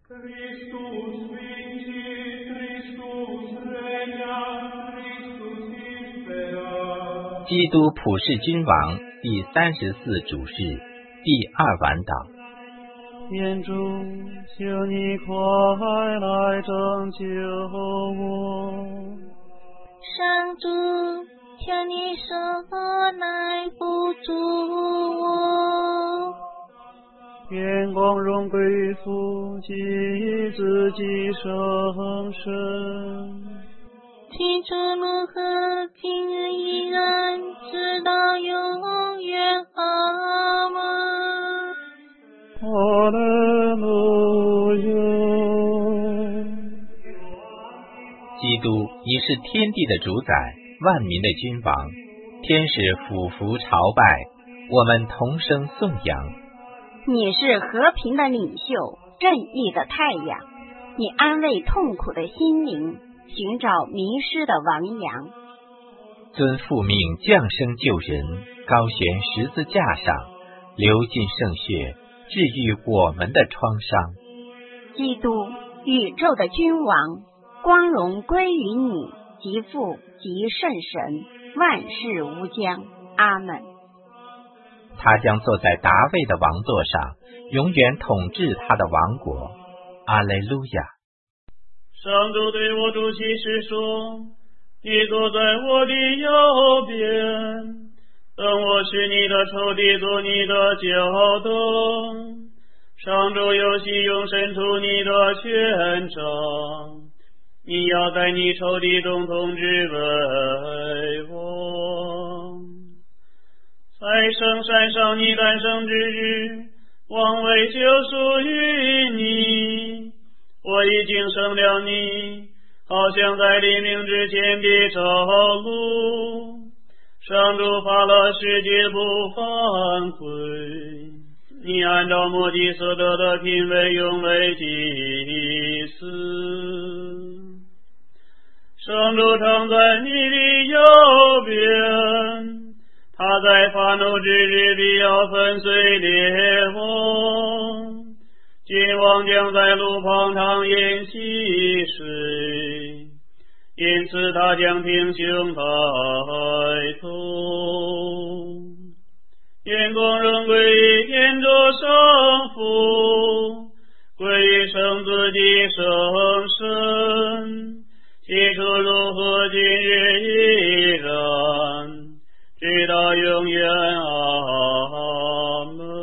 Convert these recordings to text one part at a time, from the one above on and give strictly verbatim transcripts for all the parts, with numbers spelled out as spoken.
基督普世君王第三十四主事第二晚祷。 天主，求你快来拯救我。 上主，求你手来扶助我。 愿光荣归父及子及圣神。 起初如何，今日依然，直到永远。阿们。 哈利路亚。 基督，你是天地的主宰，万民的君王，天使俯伏朝拜，我们同声颂扬。 你是和平的领袖，正义的太阳，你安慰痛苦的心灵，寻找迷失的亡羊。 遵父命降生救人，高悬十字架上，流尽圣血，治愈我们的创伤。 基督，宇宙的君王，光荣归于你，即父即圣神，万事无疆。阿们。 他将坐在达味的王座上，永远统治他的王国。阿肋路亚。 上主对我主启示说，你坐在我的右边，等我使你的仇敌做你的脚凳。上主有喜用伸出你的权杖，你要在你仇敌中统治为王。在圣山上你诞生之日，王位就属于你。我已经生了你，好像在黎明之前的朝露。上主发了世界不反悔，你按照摩基所得的品位永为祭司。上主常在你的右边，他在发怒之日必要粉碎列王。君王将在路旁长饮溪水，因此他将挺胸抬头。愿光荣归于天主圣父，归于圣子及圣神，起初如何，今日依然，直到永远。阿门。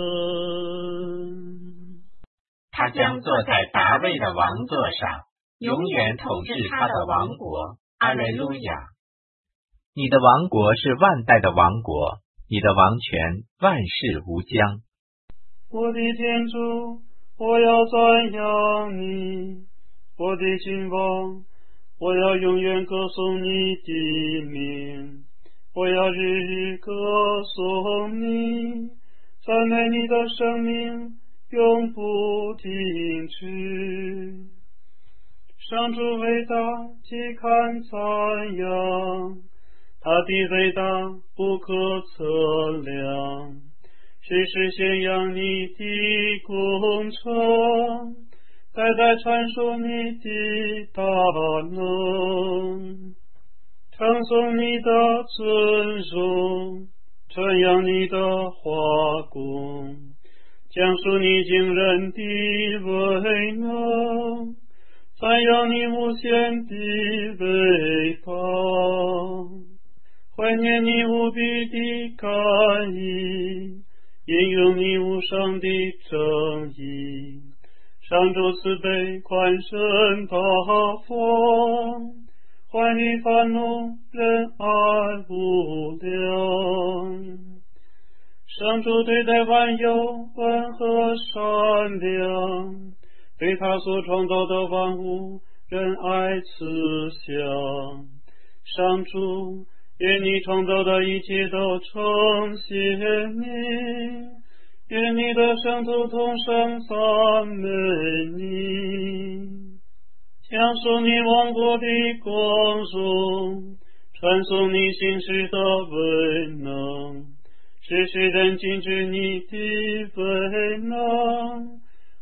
他将坐在达味的王座上，永远统治他的王国。阿肋路亚。你的王国是万代的王国，你的王权万世无疆。 我的天主，我要赞扬你，我的君王，我要永远歌颂你的名，我要日日歌颂你，赞美你的生命永不停止。上主伟大，岂堪赞扬，他的伟大不可测量。世世宣扬你的工程，代代传说你的大能，称颂你的尊荣，传扬你的华功，讲述你惊人的伟能，赞扬你无限的伟大，怀念你无比的甘意，引用你无上的正义。上主慈悲宽深大方，怀你愤怒仁爱无量。上主对待万有温和善良，对他所创造的万物仁爱慈祥。上主，愿你创造的一切都称谢你，愿你的圣徒同声赞美你，讲述你王国的光荣，传颂你行事的伟能，使世人尽知你的伟能，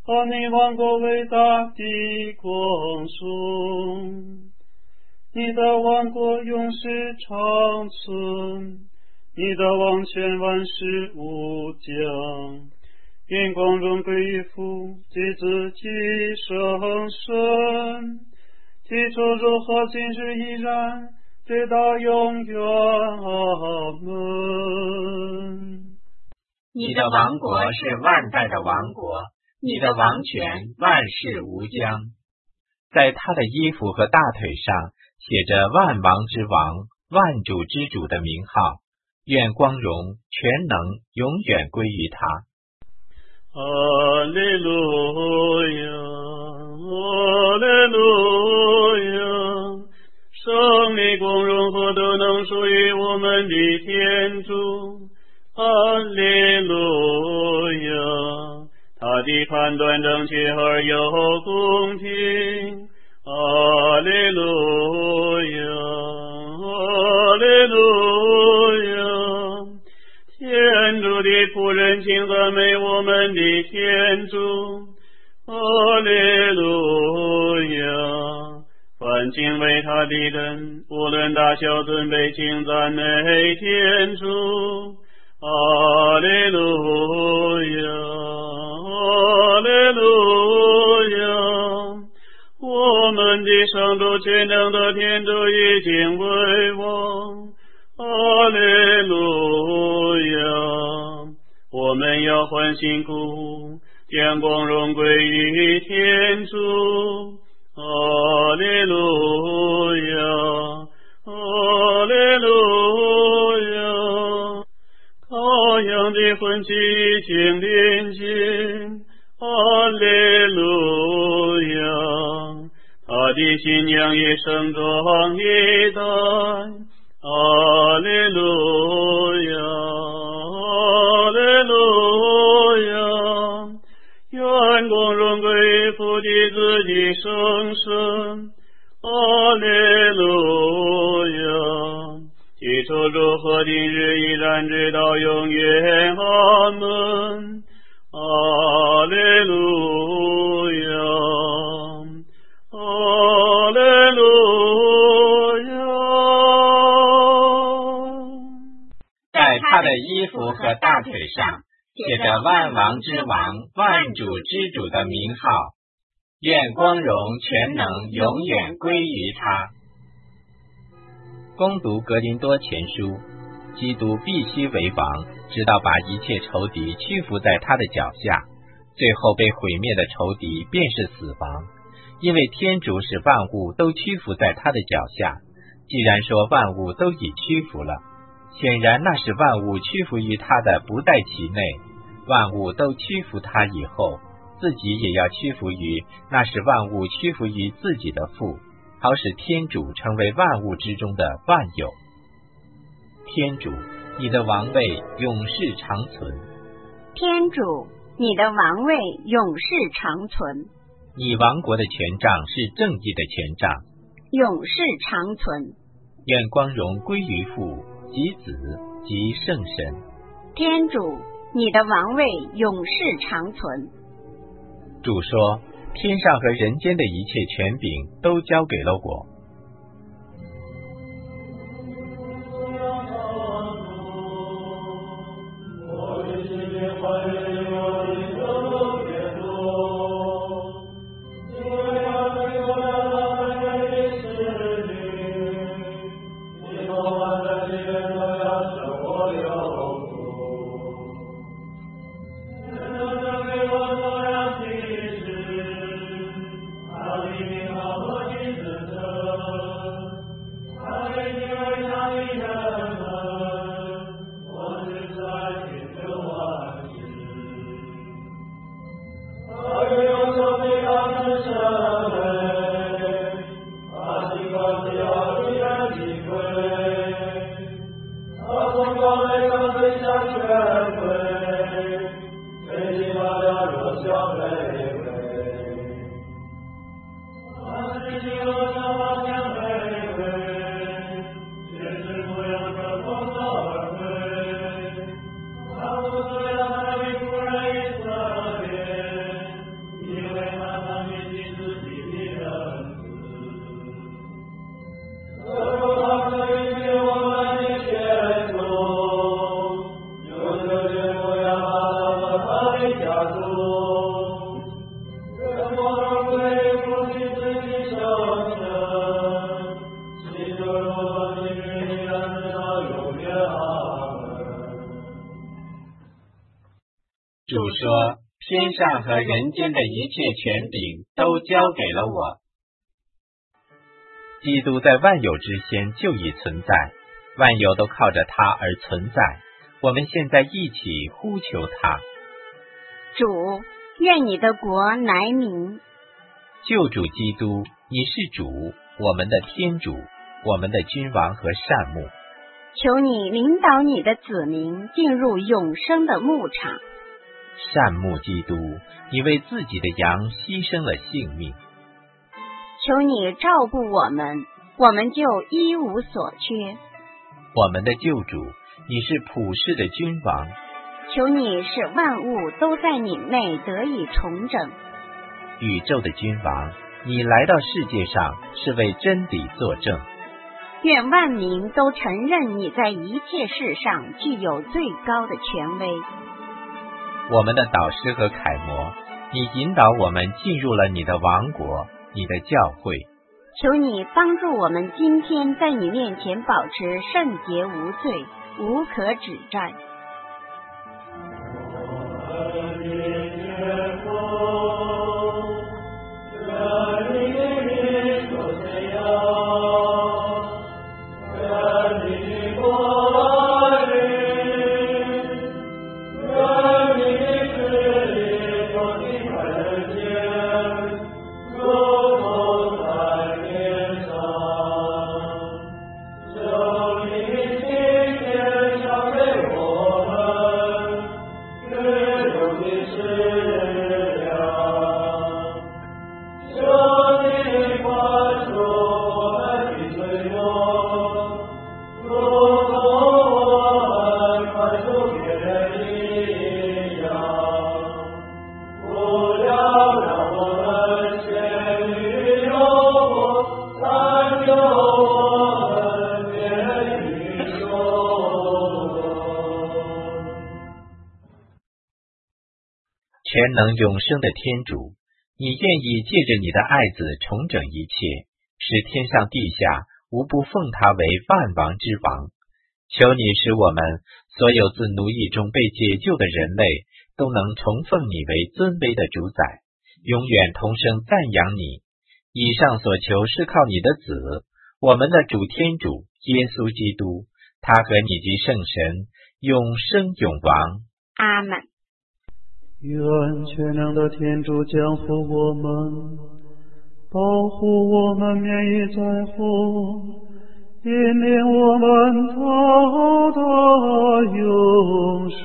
和你王国伟大的光荣。你的王国永世长存，你的王权万世无疆。愿光荣归于父及子及圣神，起初如何，今日依然，直到永远。阿门。 你的王国是万代的王国，你的王权万世无疆。在他的衣服和大腿上写着万王之王、万主之主的名号，愿光荣、全能永远归于他。 哈利路亚，哈利路亚，胜利、光荣和都能属于我们的天主。哈利路亚，他的判断正确而又公平。哈利路亚，哈利路亚，天主的仆人，请赞美我们的天主。哈利路亚，凡敬畏他的人，无论大小尊卑，请赞美天主。哈利路亚，哈利路亚，我们的上主全能的天主已经为王。哈利路亚，我们要欢欣鼓舞，将光荣归于天主。哈利路亚，哈利路亚，羔羊的婚期已经临近。哈利路亚，他的新娘也盛装以待。哈利路亚，哈利路亚，愿光荣归于父的子的圣神。哈利路亚，起初如何，今日依然，直到永远。阿门。哈利路亚，哈利路亚。 在他的衣服和大腿上写着万王之王、万主之主的名号，愿光荣、全能永远归于他。攻读格林多前书，基督必须为王，直到把一切仇敌屈服在他的脚下，最后被毁灭的仇敌便是死亡，因为天主使万物都屈服在他的脚下。既然说万物都已屈服了，显然那使万物屈服于他的不在其内，万物都屈服他以后，自己也要屈服于那使万物屈服于自己的父，好使天主成为万物之中的万有。天主，你的王位永世长存。 天主，你的王位永世长存。 你王国的权杖是正义的权杖， 永世长存。 愿光荣归于父及子及圣神。 天主，你的王位永世长存。 主说，天上和人间的一切权柄都交给了我。 Amen. 说，天上和人间的一切权柄都交给了我。基督在万有之先就已存在，万有都靠着他而存在。我们现在一起呼求他。 主，愿你的国来临。 救主基督，你是主，我们的天主，我们的君王和善牧。 求你领导你的子民进入永生的牧场。 善牧基督，你为自己的羊牺牲了性命。 求你照顾我们，我们就一无所缺。 我们的救主，你是普世的君王。 求你使万物都在你内得以重整。 宇宙的君王，你来到世界上是为真理作证。 愿万民都承认你在一切事上具有最高的权威。 我们的导师和楷模，你引导我们进入了你的王国，你的教会。 求你帮助我们今天在你面前保持圣洁无罪，无可指摘。 全能永生的天主，你愿意借着你的爱子重整一切，使天上地下无不奉他为万王之王。求你使我们所有自奴役中被解救的人类都能重奉你为尊威的主宰，永远同声赞扬你。以上所求是靠你的子，我们的主天主耶稣基督，他和你及圣神永生永王。 阿们。 愿全能的天主降福我们，保护我们免于灾祸，引领我们到达永生。